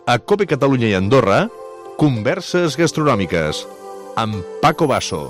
A COPE Catalunya i Andorra, Converses Gastronòmiques, amb Paco Basso.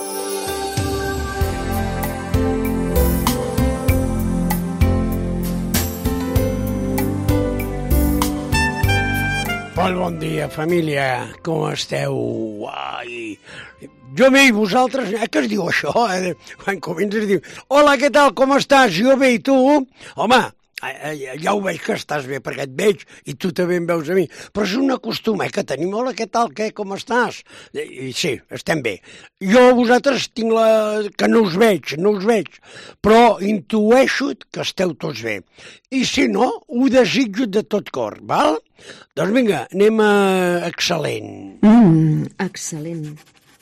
Molt bon dia, família. Com esteu? Ai, jo bé, i vosaltres? Què es diu això? Quan comences a dir, hola, què tal, com estàs? Jo bé, i tu? Home, ja ho veig que estàs bé, perquè et veig i tu també em veus a mi. Però és un costum, que tenim, hola, què tal, què, com estàs? I sí, estem bé. Jo a vosaltres tinc que no us veig, però intueixo que esteu tots bé. I si no, ho desitjo de tot cor, val? Doncs vinga, anem a excel·lent. Excel·lent.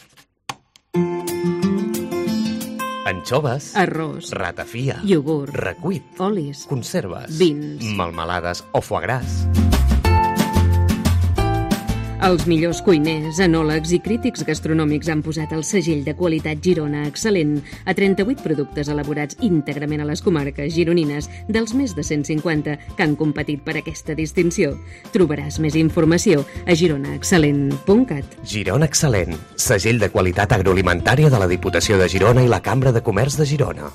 Anxoves, Arròs, ratafia, iogurt, recuit, olis, conserves, vins, melmelades o foie gras. Els millors cuiners, enòlegs i crítics gastronòmics han posat el segell de qualitat Girona Excel·lent a 38 productes elaborats íntegrament a les comarques gironines dels més de 150 que han competit per aquesta distinció. Trobaràs més informació a gironaexcel·lent.cat. Girona Excel·lent, segell de qualitat agroalimentària de la Diputació de Girona i la Cambra de Comerç de Girona.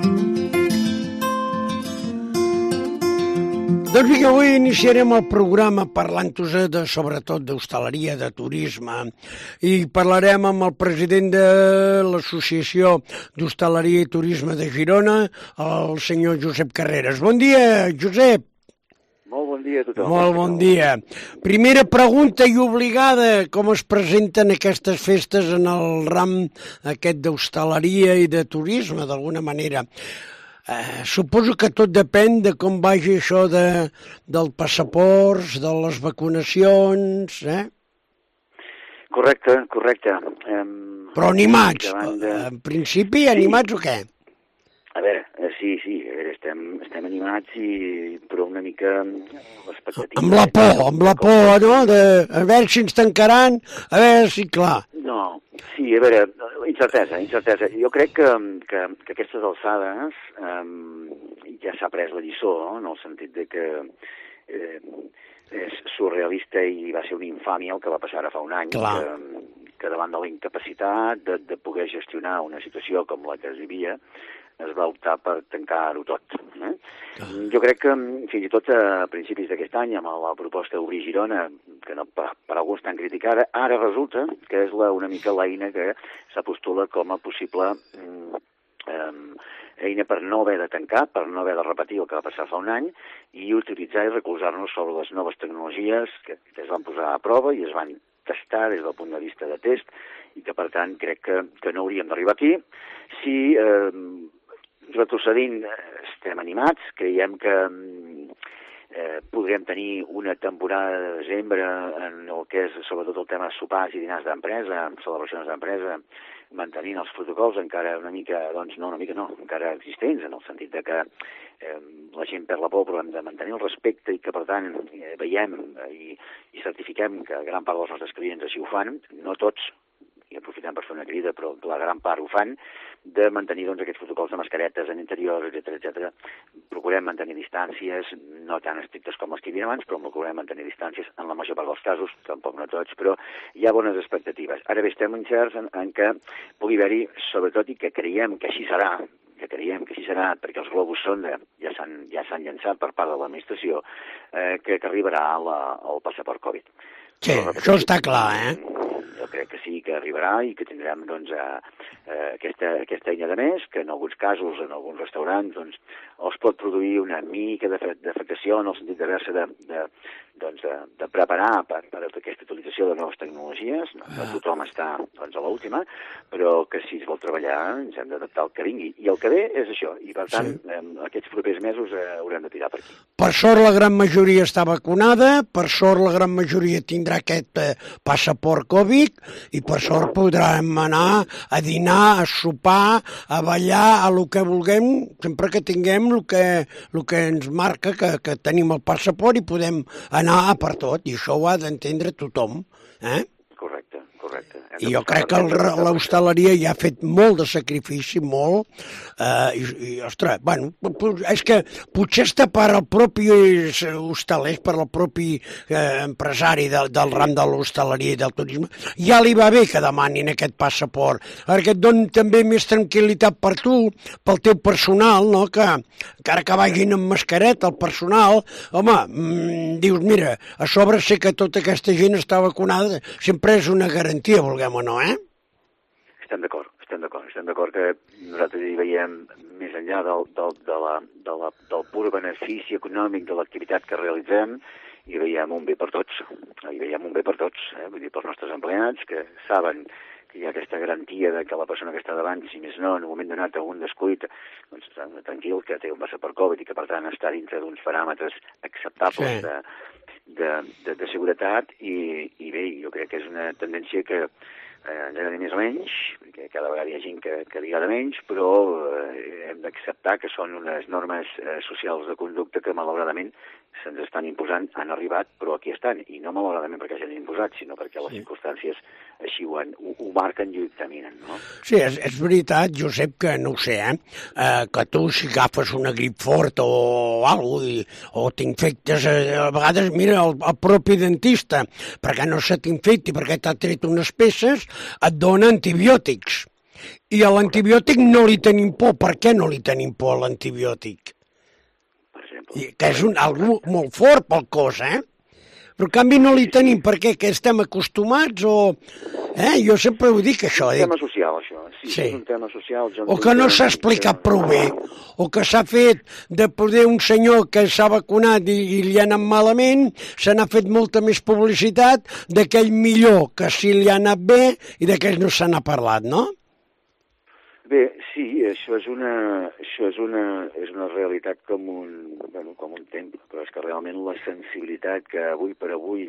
Doncs vinga, avui iniciarem el programa parlant-vos sobretot d'hostaleria, de turisme, i parlarem amb el president de l'Associació d'Hostaleria i Turisme de Girona, el senyor Josep Carreras. Bon dia, Josep. Molt bon dia a tothom. Molt bon dia. Primera pregunta i obligada, com es presenten aquestes festes en el ram aquest d'hostaleria i de turisme, d'alguna manera? Suposo que tot depèn de com vagi això del passaports, de les vacunacions, Correcte. Però animats, en principi animats o què? A veure, sí, estem animats, però una mica l'expectativa... Amb la por, no? A veure si ens tancaran, a veure si, clar... No, sí, a veure, incertesa. Jo crec que aquestes alçades ja s'ha pres la lliçó, en el sentit de que és surrealista i va ser una infàmia el que va passar ara fa un any, que davant de la incapacitat de poder gestionar una situació com la que es vivia, es va optar per tancar-ho tot. Jo crec que fins i tot a principis d'aquest any, amb la proposta d'Obrir Girona, que no, per alguns tan criticada, ara resulta que és una mica l'eina que s'apostula com a possible eina per no haver de tancar, per no haver de repetir el que va passar fa un any, i utilitzar i recolzar-nos sobre les noves tecnologies que es van posar a prova i es van testar des del punt de vista de test, i que, per tant, crec que no hauríem d'arribar aquí. Si retrocedint estem animats, creiem que podrem tenir una temporada de desembre en el que és sobretot el tema de sopars i dinars d'empresa, celebracions d'empresa, mantenint els protocols encara encara existents, en el sentit de que la gent perd la por, però hem de mantenir el respecte i que, per tant, veiem i certifiquem que gran part dels nostres clients així ho fan, no tots, i aprofitem per fer una crida, però la gran part ho fan, de mantenir aquests protocols de mascaretes en interiors, etc. Procurem mantenir distàncies, no tan estrictes com les que hi havia abans, però procurem mantenir distàncies en la major part dels casos, tampoc no tots, però hi ha bones expectatives. Ara bé, estem incerts en què pugui haver-hi, sobretot, i que creiem que així serà, perquè els globus sonda ja s'han llançat per part de l'administració, que arribarà el passaport Covid. Sí, això està clar, Jo crec que sí que arribarà i que tindrem aquesta eina de més, que en alguns casos, en alguns restaurants, els pot produir una mica d'afectació en el sentit d'haver-se de preparar per aquesta utilització de noves tecnologies. No tothom està a l'última, però que si es vol treballar ens hem d'adaptar al que vingui. I el que ve és això, i per tant, aquests propers mesos haurem de tirar per aquí. Per sort la gran majoria està vacunada, per sort la gran majoria tindrà aquest passaport Covid, i per sort podrem anar a dinar, a sopar, a ballar, a lo que vulguem, sempre que tinguem el que ens marca que tenim el passaport i podem anar per tot, i això ho ha d'entendre tothom. Correcte. Correcte. I jo crec que l'hostaleria ja ha fet molt de sacrifici, molt, ostres, bueno, és que potser està per al propi hostaler, per al propi empresari del ram de l'hostaleria i del turisme, ja li va bé que demanin aquest passaport, perquè et dona també més tranquil·litat per tu, pel teu personal, no? Que encara que vagin amb mascareta, el personal, home, dius, mira, a sobre sé que tota aquesta gent està vacunada, sempre és una garantia, vulguem o no, Estem d'acord que nosaltres hi veiem més enllà del pur benefici econòmic de l'activitat que realitzem, hi veiem un bé per tots, vull dir, pels nostres empleats, que saben que hi ha aquesta garantia de que la persona que està davant, si més no, en un moment donat algun descuit, doncs tranquil, que té un passaport Covid i que per tant està dintre d'uns paràmetres acceptables de seguretat i bé, jo crec que és una tendència que ens agrada més o menys, perquè cada vegada hi ha gent que li agrada menys, però hem d'acceptar que són unes normes socials de conducta que malauradament se'ns estan imposant, han arribat, però aquí estan, i no malauradament perquè s'han imposat, sinó perquè les circumstàncies així ho marquen i ho dictaminen, no? Sí, és veritat, Josep, que no ho sé, que tu si agafes una grip forta o alguna cosa, o t'infectes, a vegades, mira, el propi dentista, perquè no se t'infecti, perquè t'ha tret unes peces, et dona antibiòtics. I a l'antibiòtic no li tenim por. Per què no li tenim por a l'antibiòtic? Que és algú molt fort pel cos, Però en canvi no li tenim, per què? Que estem acostumats o... Jo sempre ho dic, això. És un tema social, això. Sí, és un tema social. O que no s'ha explicat prou bé, o que s'ha fet de poder un senyor que s'ha vacunat i li ha anat malament, se n'ha fet molta més publicitat d'aquell millor que sí li ha anat bé i d'aquell no se n'ha parlat, no? Bé, sí, això és una realitat com un temple, però és que realment la sensibilitat que avui per avui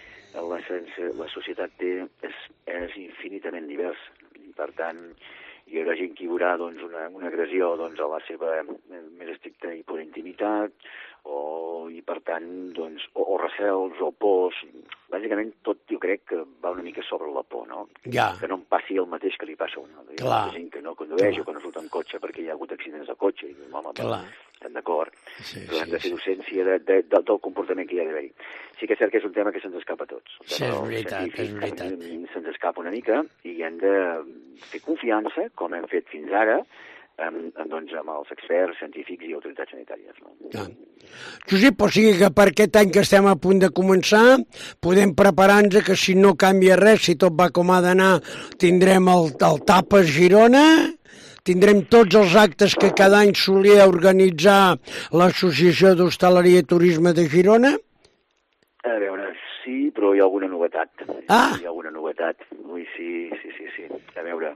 la societat té és infinitament diversa. I per tant, hi haurà gent que hi haurà una agressió a la seva més estricta i pura intimitat, i per tant, o recels o pors. Bàsicament tot jo crec que va una mica sobre la por, no? Ja. Que no em passi el mateix que li passa a un altre. Hi ha gent que no condueix o que no surt amb cotxe perquè hi ha hagut accidents de cotxe. I, home, estem d'acord, però hem de fer docència del comportament que hi ha d'haver-hi. Sí que és cert que és un tema que se'ns escapa a tots. Sí, és veritat. Se'ns escapa una mica i hem de fer confiança, com hem fet fins ara, amb els experts científics i autoritats sanitàries. No? Josep, o sigui que per aquest any que estem a punt de començar podem preparar-nos que si no canvia res, si tot va com ha d'anar, tindrem el Tapes Girona, tindrem tots els actes que cada any solia organitzar l'Associació d'Hostaleria i Turisme de Girona? A veure, sí, però hi ha alguna novetat. Hi ha alguna novetat. Ui, sí. A veure...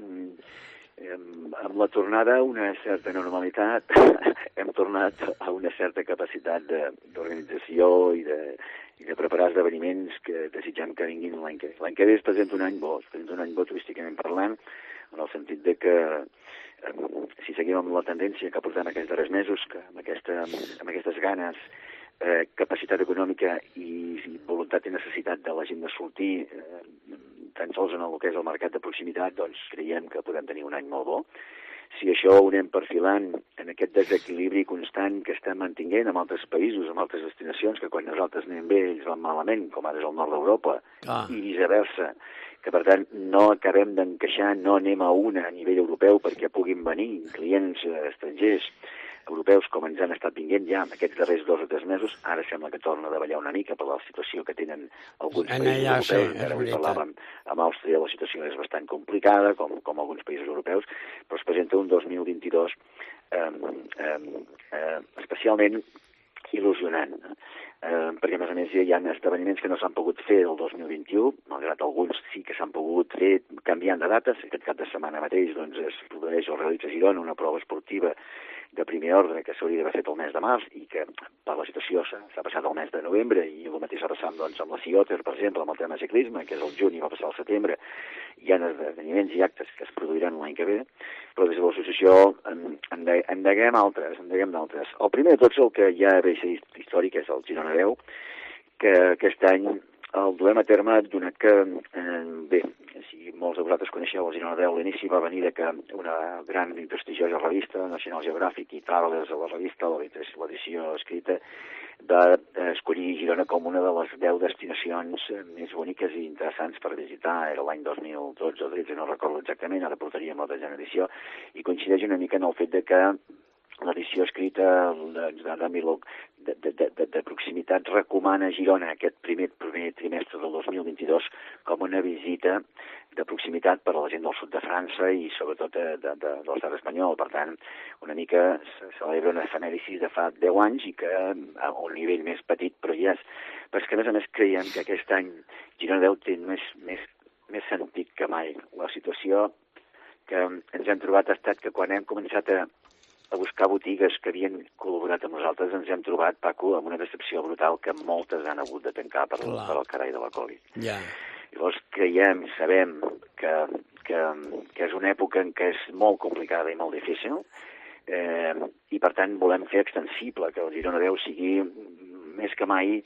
Amb la tornada a una certa normalitat hem tornat a una certa capacitat d'organització i de preparar esdeveniments que desitgem que vinguin l'any que ve. L'any que ve es presenta un any bo turísticament parlant, en el sentit de que si seguim amb la tendència que portem aquests darrers mesos, que amb aquestes ganes, capacitat econòmica i voluntat i necessitat de la gent de sortir tan sols en el que és el mercat de proximitat, doncs creiem que podem tenir un any molt bo. Si això ho anem perfilant en aquest desequilibri constant que estem mantinguent amb altres països, amb altres destinacions, que quan nosaltres anem bé ells van malament, com ara és el nord d'Europa, i viceversa, que per tant no acabem d'encaixar, no anem a una a nivell europeu perquè puguin venir clients estrangers europeus com ens han estat vinguent ja en aquests darrers 2 o 3 mesos, ara sembla que torna a davallar una mica per la situació que tenen alguns països europeus. Ara avui parlàvem amb Àustria, la situació és bastant complicada, com alguns països europeus, però es presenta un 2022 especialment il·lusionant, perquè a més hi ha esdeveniments que no s'han pogut fer el 2021, malgrat alguns sí que s'han pogut fer canviant de dates. Aquest cap de setmana mateix es produeix o realitza a Girona una prova esportiva de primer ordre que s'hauria d'haver fet el mes de març i que per la situació s'ha passat al mes de novembre, i el mateix s'ha passat amb la Cioter, per exemple, amb el tema ciclisme, que és el juny i va passar al setembre. Hi ha esdeveniments i actes que es produiran l'any que ve, però des de l'associació endeguem d'altres. El primer de tots, el que ja ve a ser històric, és el Girona 10, que aquest any el duem a terme donat que, bé, si molts de vosaltres coneixeu el Girona 10, l'inici va venir que una gran i prestigiosa revista, National Geographic i Travelers, a la revista, l'edició escrita, va escollir Girona com una de les 10 destinacions més boniques i interessants per visitar. Era l'any 2012 o 13, no recordo exactament, ara portaríem la 10a edició, i coincideix una mica en el fet de que l'edició escrita de proximitat recomana Girona aquest primer trimestre del 2022 com una visita de proximitat per a la gent del sud de França i sobretot de l'estat espanyol. Per tant, una mica se celebra una efemèride de fa 10 anys i que a un nivell més petit, però hi és. Però és que, a més, creiem que aquest any Girona 10 té més sentit que mai. La situació que ens hem trobat ha estat que quan hem començat a buscar botigues que havien col·laborat amb nosaltres, ens hem trobat, Paco, amb una decepció brutal que moltes han hagut de tancar per el carai de la Covid. Ja. Llavors creiem i sabem que és una època en què és molt complicada i molt difícil i per tant volem fer extensible que el Girona 10 sigui més que mai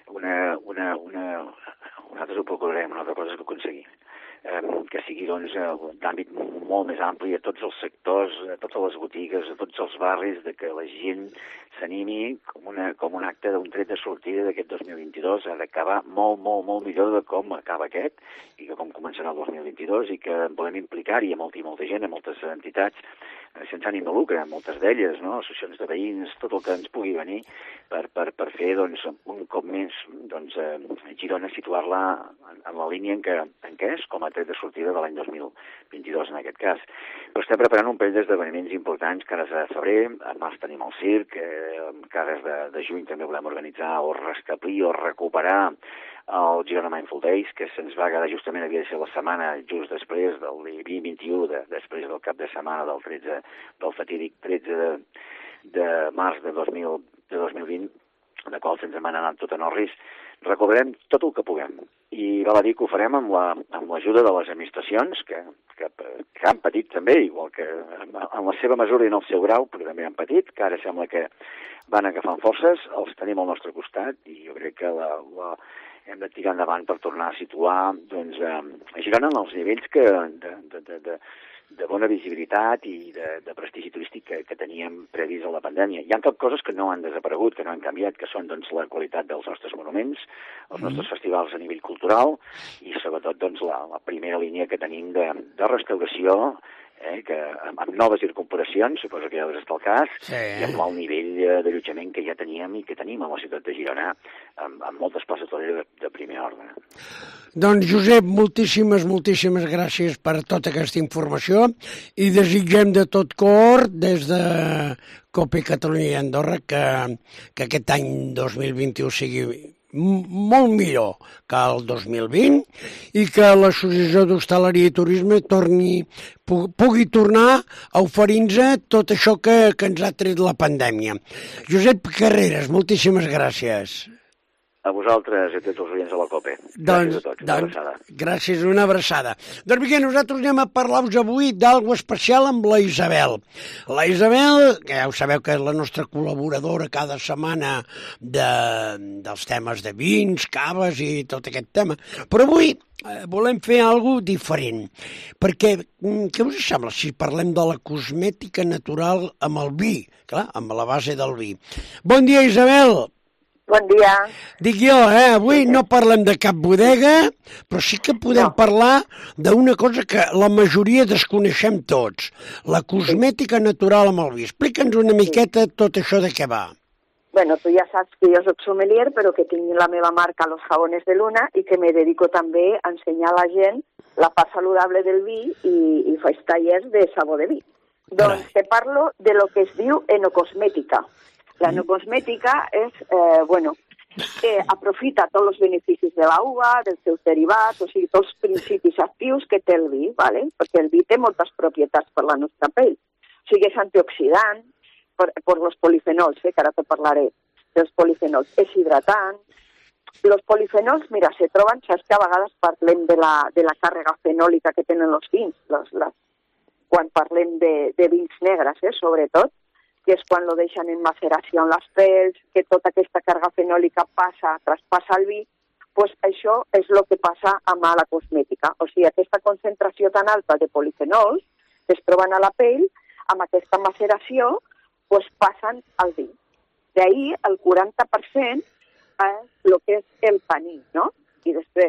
nosaltres ho procurarem, una altra cosa és que ho aconseguim. Que sigui d'àmbit molt més ampli a tots els sectors, a totes les botigues, a tots els barris, de que la gent s'animi com un acte d'un tret de sortida d'aquest 2022, ha d'acabar molt millor de com acaba aquest i que com començarà el 2022 i que volem implicar-hi a molta gent, a moltes entitats, sense ànim de lucre, moltes d'elles, no? Associacions de veïns, tot el que ens pugui venir per fer, un cop més, Girona situar-la en la línia en què és, com a tret de sortida de l'any 2022, en aquest cas. Però estem preparant un parell d'esdeveniments importants, cares de febrer, a març tenim el circ, cares de juny també volem organitzar o restablir o recuperar el Girona Mindful Days, que se'ns va quedar justament, havia de ser la setmana just després del 20-21, després del cap de setmana del fatídic 13 de març de 2020, de qual se'ns en van anar tot en orris. Recobrem tot el que puguem. I val a dir que ho farem amb l'ajuda de les administracions, que han patit també, igual que en la seva mesura i en el seu grau, però també han patit, que ara sembla que van agafant forces, els tenim al nostre costat, i jo crec que hem de tirar endavant per tornar a situar a Girona en els nivells de bona visibilitat i de prestigi turístic que teníem previst a la pandèmia. Hi ha coses que no han desaparegut, que no han canviat, que són la qualitat dels nostres monuments, els nostres festivals a nivell cultural i sobretot la primera línia que tenim de restauració, que amb noves incorporacions, suposo que ja deu estar el cas, sí, i amb el nivell d'allotjament que ja teníem i que tenim a la ciutat de Girona, amb moltes places de primer ordre. Doncs, Josep, moltíssimes gràcies per tota aquesta informació i desitgem de tot cor, des de COPE Catalunya i Andorra, que aquest any 2021 sigui molt millor que el 2020 i que l'Associació d'Hostaleria i Turisme pugui tornar a oferir-nos tot això que ens ha tret la pandèmia. Josep Carreras, moltíssimes gràcies. A vosaltres i a tots els oients de la COPE. Gràcies a tots. Una abraçada. Gràcies, una abraçada. Doncs bé, nosaltres anem a parlar-vos avui d'algo especial amb la Isabel. La Isabel, que ja ho sabeu que és la nostra col·laboradora cada setmana dels temes de vins, caves i tot aquest tema. Però avui volem fer alguna cosa diferent, perquè què us sembla si parlem de la cosmètica natural amb el vi, clar, amb la base del vi. Bon dia, Isabel! Bon dia. Dic jo, avui no parlem de cap bodega, però sí que podem parlar d'una cosa que la majoria desconeixem tots, la cosmètica natural amb el vi. Explica'ns una miqueta tot això de què va. Bueno, tu ja saps que jo soc sommelier, però que tinc la meva marca Los Jabones de Luna i que me dedico també a ensenyar a la gent la part saludable del vi i faig tallers de sabor de vi. Doncs te parlo de lo que es diu enocosmètica. La enocosmètica és, aprofita tots els beneficis de la uva, dels seus derivats, o sigui, tots els principis actius que té el vi, ¿vale? Perquè el vi té moltes propietats per la nostra pell. O sigui, és antioxidant, per els polifenols, que ara te parlaré dels polifenols. És hidratant. Els polifenols, mira, se troben, saps que a vegades parlem de la càrrega fenòlica que tenen els vins, quan parlem de vins negres, sobretot, que és quan lo deixen en maceració en les pels, que tota aquesta càrrega fenòlica traspassa al vi, pues això és el que passa amb la cosmètica. O sigui, aquesta concentració tan alta de polifenols que es troben a la pell, amb aquesta maceració, pues passen al vi. D'ahir el 40% és el que és el taní, no? I després,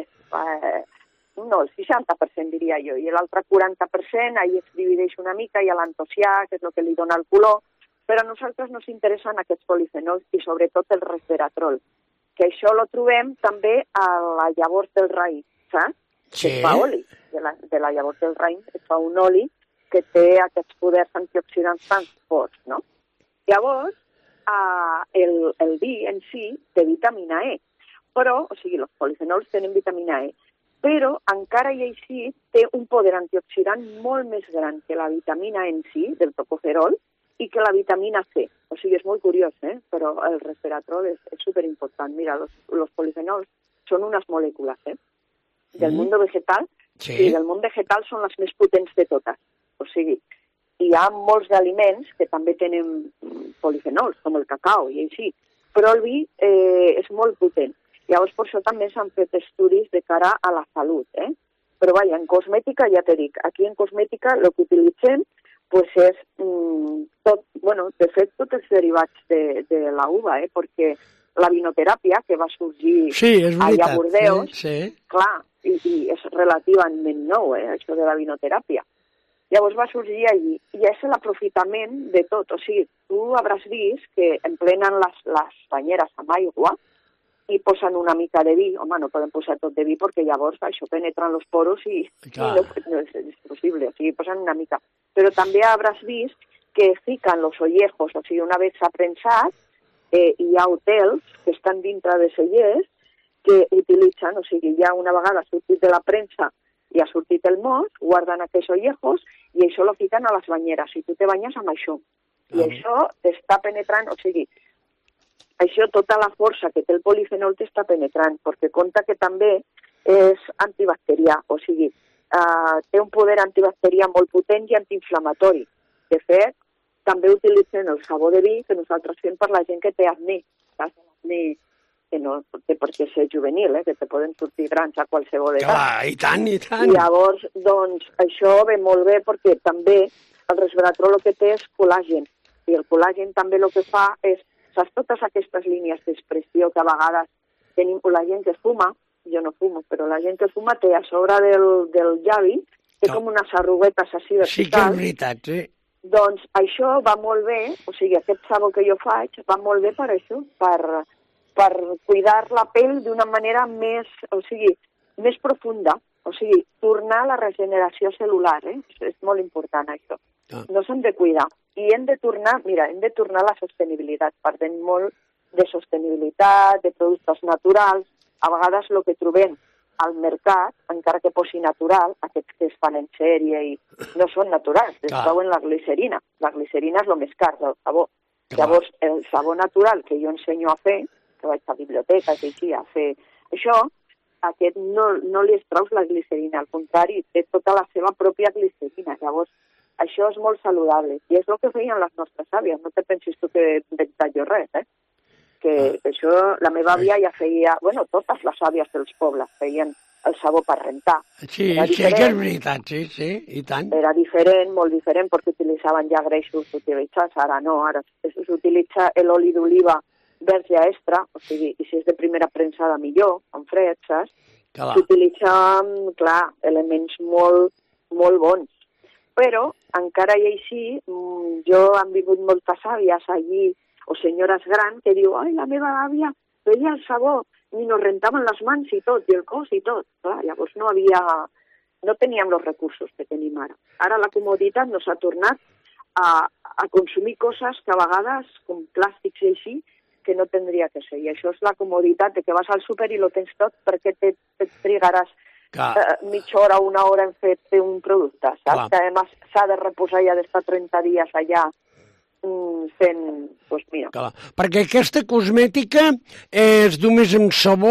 no, el 60% diria jo, i l'altre 40% ahir es divideix una mica, hi ha l'antocià, que és el que li dona el color, però a nosaltres nos interessen aquests polifenols i sobretot el resveratrol, que això lo trobem també a la llavors del raïm, saps? Sí. Es fa oli, de la llavors del raïm es fa un oli que té aquests poders antioxidants tan forts, no? Llavors, el vi en si té vitamina E, però, o sigui, els polifenols tenen vitamina E, però encara i així té un poder antioxidant molt més gran que la vitamina en si, del tocoferol, i que la vitamina C. O sigui, és molt curiós, però el resveratrol és superimportant. Mira, los polifenols són unes molècules, del món vegetal, i del món vegetal són les més potents de totes. O sigui, hi ha molts aliments que també tenen polifenols, com el cacau i així, però el vi és molt potent. Llavors, per això també s'han fet estudis de cara a la salut, Però, vaja, en cosmètica, ja t'he dit, aquí en cosmètica el que utilitzem pues és tot, bueno, de fet, tots els derivats de la uva, perquè la vinoteràpia, que va sorgir allà a Bordeus, clar, i és relativament nou, això de la vinoteràpia. Llavors va sorgir allí, i és l'aprofitament de tot. O sigui, tu hauràs vist que emplenen les banyeres amb aigua i posen una mica de vi. Home, no poden posar tot de vi perquè llavors això penetra en els poros i no és possible. O sigui, posen una mica. Però també hauràs vist que fiquen los ollejos, o sigui, una vegada s'ha prensat, hi ha hotels que estan dintre de cellers que utilitzen, o sigui, ja una vegada ha sortit de la premsa i ha sortit el mos, guarden aquests ollejos i això lo fiquen a les banyeres i tu te banyes amb això. I això t'està penetrant, o sigui, això tota la força que té el polifenol t'està penetrant, perquè compta que també és antibacterià, o sigui, té un poder antibacterià molt potent i antiinflamatori. De fet, també utilitzen el sabó de vi que nosaltres fem per la gent que té acné, acné que no té per què ser juvenil, que te poden sortir grans a qualsevol edat. Clar, i tant, i tant. I llavors, doncs, això ve molt bé perquè també el resveratrol el que té és col·làgen, i el col·làgen també el que fa és, saps, totes aquestes línies d'expressió que a vegades tenim la gent que fuma, jo no fumo, però la gent que fuma té a sobre del llavi, té com unes arruguetes així verticals. Sí que és veritat, sí. Doncs això va molt bé, o sigui, aquest sabó que jo faig va molt bé per això, per cuidar la pell d'una manera més, o sigui, més profunda, o sigui, tornar a la regeneració cel·lular, és molt important això. No s'han de cuidar. I hem de tornar, mira, hem de tornar a la sostenibilitat. Parlem molt de sostenibilitat, de productes naturals. A vegades el que trobem al mercat, encara que posi natural, aquests que es fan en sèrie i no són naturals, es troben la glicerina. La glicerina és el més car del sabó. Llavors, el sabó natural que jo ensenyo a fer, que vaig a biblioteques i així a fer això, aquest no li extraus la glicerina, al contrari, té tota la seva pròpia glicerina. Llavors, això és molt saludable. I és el que feien les nostres àvies. No te pensis tu que inventat jo res, que això, la meva àvia ja feia, bueno, totes les àvies dels pobles feien el sabó per rentar. Sí, sí que és veritat, sí, i tant. Era diferent, molt diferent, perquè utilitzaven ja greixos utilitzats, ara no, ara s'utilitza l'oli d'oliva verge extra, o sigui, i si és de primera premsada millor, amb fred, saps? S'utilitzen, clar, elements molt, molt bons. Però, encara i així, jo han vingut moltes àvies allí, o senyores grans, que diu, ai, la meva àvia feia el sabó, i nos rentaven les mans i tot, i el cos i tot. Clar, llavors no teníem els recursos que tenim ara. Ara la comoditat nos ha tornat a consumir coses que a vegades, com plàstics i així, que no tindria que ser. I això és la comoditat de que vas al súper i lo tens tot perquè te trigaràs mitja hora o una hora en fer un producte, saps? Que a més s'ha de reposar i ha d'estar 30 dies allà fent, doncs mira. Perquè aquesta cosmètica és només amb sabó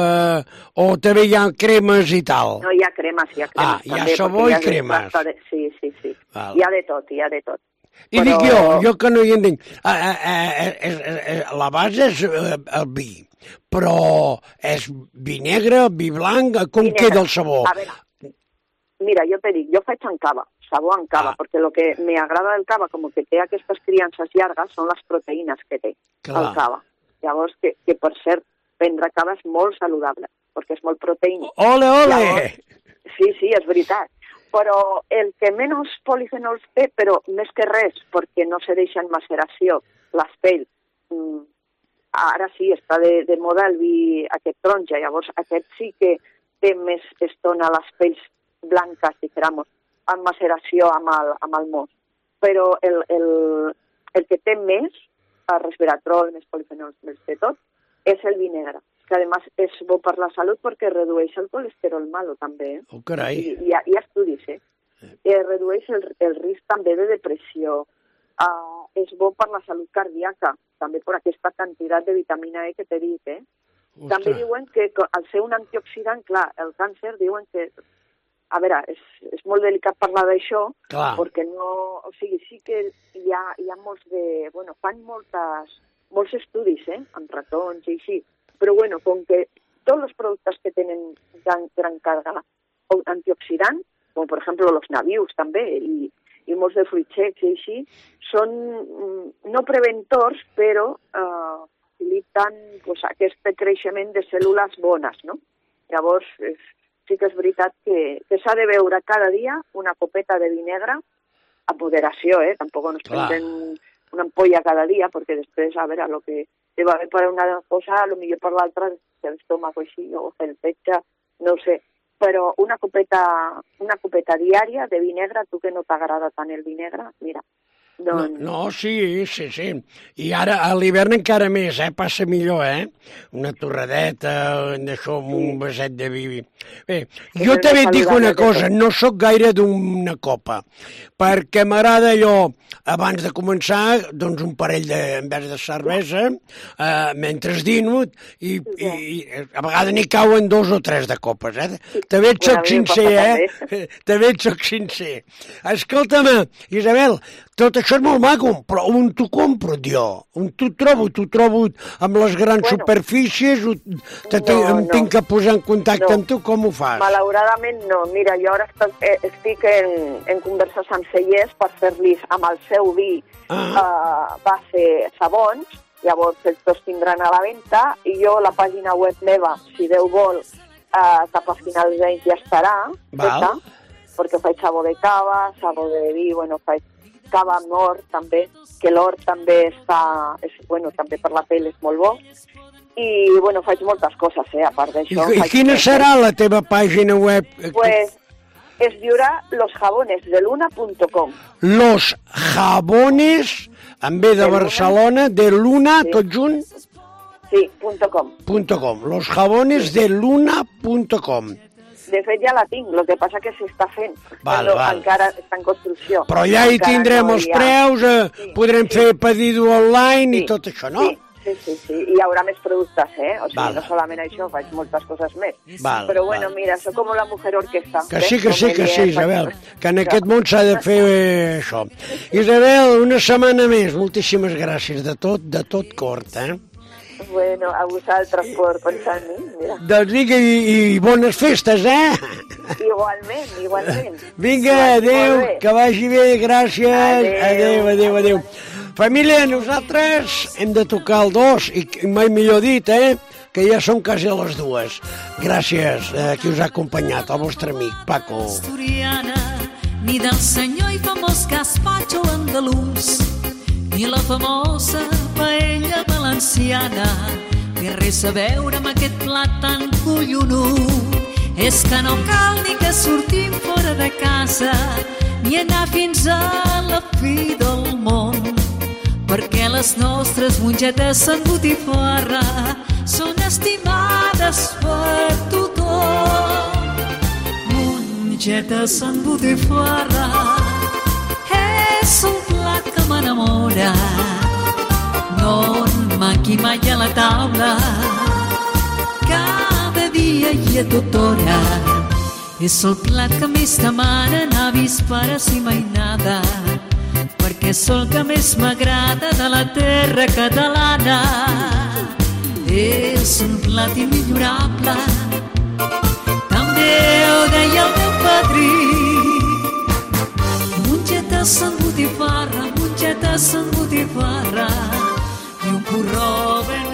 o també hi ha cremes i tal? No, hi ha cremes, hi ha cremes. Hi ha sabó i cremes. Sí. Hi ha de tot, hi ha de tot. I dic jo que no hi entenc, la base és el vi. però és vi negre, vi blanc, com queda el sabor? A veure, mira, jo te dic, jo faig en cava, sabó en cava, perquè el que me agrada del cava, com que té aquestes criances llargues, són les proteïnes que té el cava. Llavors, que per cert, prendre cava és molt saludable, perquè és molt proteïna. Ole, ole! Llavors, sí, és veritat. Però el que menys polifenols té, però més que res, perquè no se deixa en maceració les pells. Ara sí, està de moda el vi aquest taronja, llavors aquest sí que té més estona les pells blanques, diguem, en maceració amb el mos. Però el que té més, el resveratrol, més polifenols, més de tot, és el vi negre, que a més és bo per la salut perquè redueix el colesterol malo també. Oh, carai! Hi ha estudis, redueix el risc també de depressió. És bo per la salut cardíaca, també per aquesta quantitat de vitamina E que t'he dit, També diuen que al ser un antioxidant, clar, el càncer diuen que, a veure, és molt delicat parlar d'això, perquè no, o sigui, sí que hi ha molts fan molts estudis, amb ratons i així, però bueno, com que tots els productes que tenen gran carga antioxidant, com per exemple els nabius també, i molts de fruits secs i així, són no preventors, però faciliten aquest creixement de cèl·lules bones, no? Llavors, sí que és veritat que s'ha de beure cada dia una copeta de vi negre, a moderació, tampoc no es prenen una ampolla cada dia, perquè després, a veure, el que te va bé per una cosa, potser per l'altra, l'estómac o així, o el petge, no ho sé. Però una copeta diària de vi negre, tu que no t'agrada tant el vi negre, mira. No, sí. I ara a l'hivern encara més, passa millor, Una torradeta, d'això, amb un vaset de vi. Bé, jo també et dic una cosa, no sóc gaire d'una copa, perquè m'agrada allò, abans de començar, doncs un parell en vers de cervesa, mentre dino, i a vegades n'hi cauen 2 o 3 de copes, També et soc sincer, També et soc sincer. Escolta'm, Isabel, tot això és molt maco, però on t'ho compro, jo? On t'ho trobo amb les grans superfícies? Em tinc que posar en contacte amb tu? Com ho fas? Malauradament no. Mira, jo ara estic en converses amb cellers per fer-los amb el seu vi base sabons, llavors els dos tindran a la venda, i jo la pàgina web meva, si Déu vol, cap a finals d'any ja estarà, perquè faig sabó de cava, sabó de vi, faig cava amb or també, que l'or també també per la pell és molt bo, i faig moltes coses, a part d'això. I quina serà la teva pàgina web? Pues es diurà losjabonesdeluna.com. Los Jabones, en B de Barcelona, de Luna, tot junt? Sí, .com. losjabonesdeluna.com. De fet, ja la tinc, el que passa que s'està fent. Encara està en construcció. Però ja hi tindrem els preus, podrem fer pedido online i tot això, no? Sí. I hi haurà més productes, O sigui, no solament això, faig moltes coses més. Però mira, soc com la mujer orquesta. Que sí, Isabel, que en aquest món s'ha de fer això. Isabel, una setmana més, moltíssimes gràcies, de tot cor, Bueno, a vosaltres per pensar en mi, mira. Doncs vinga, i bones festes, Igualment. Vinga, adéu, que vagi bé, gràcies. Adéu. Família, nosaltres hem de tocar el 2, i mai millor dit, que ja són quasi a les 2. Gràcies a qui us ha acompanyat, el vostre amic, Paco. Ni del senyor i famós gaspatxo andalús, ni la famosa paella valenciana, té res a veure amb aquest plat tan collonut. És que no cal ni que sortim fora de casa, ni anar fins a la fi del món, perquè les nostres mongetes amb botifarra són estimades per tothom. Mongetes amb botifarra és un plat que m'enamora, no em manqui mai a la taula, cada dia i a tota hora. És el plat que més demanen avis, pares i mainada, perquè és el que més m'agrada de la terra catalana. és un plat immillorable. També ho deia el meu padrí. Mongetes amb botifarra, mongetes amb botifarra, i un porró ben